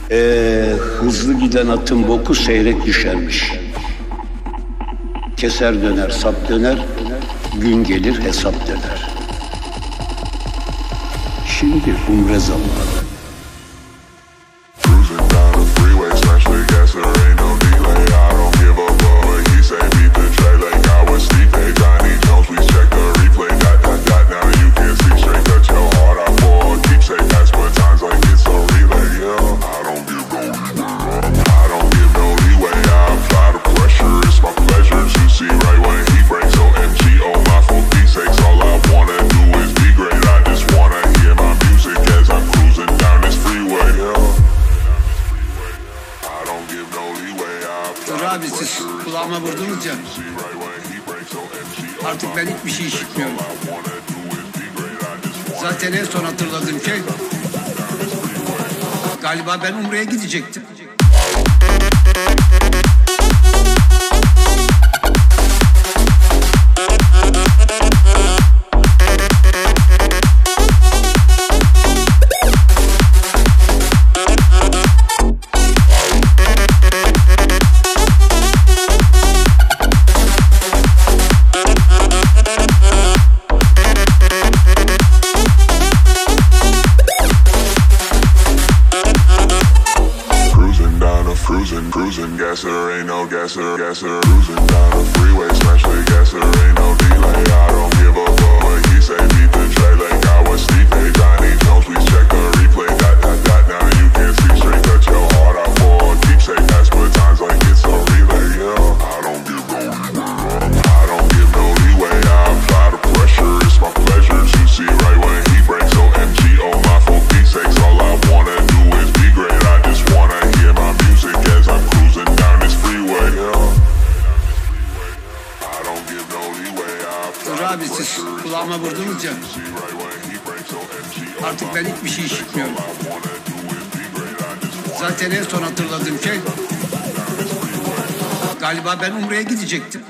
Hızlı giden atın boku seyrek düşermiş. Keser döner, sap döner, gün gelir hesap döner. Şimdi umre zamanı. Abi siz kulağıma vurdunuz ya. Artık ben hiçbir şey işitmiyorum. Zaten en son hatırladığım şey galiba ben Umre'ye gidecektim. Cruising, gasser, ain't no gasser. Cruising down the freeway, smash the gasser, ain't no delay. I don't give a fuck what he say, beat the tray like I was Steve. Hey, Johnny Jones, please check the replay. Dot, now you can't see straight, cut your heart out for a keepsake. Pass but times like it's a relay, yeah. I don't give no leeway, I apply the pressure, it's my pleasure to see right when he breaks. So MGO, my for peace sakes, all I wanna do is be great. I just wanna hear my music as I'm cruising down this freeway, yeah. I don't give no leeway, I apply abi siz kulağıma vurdunuz ya. Artık ben hiçbir şey işitmiyorum. Zaten en son hatırladığım şey galiba ben Umre'ye gidecektim.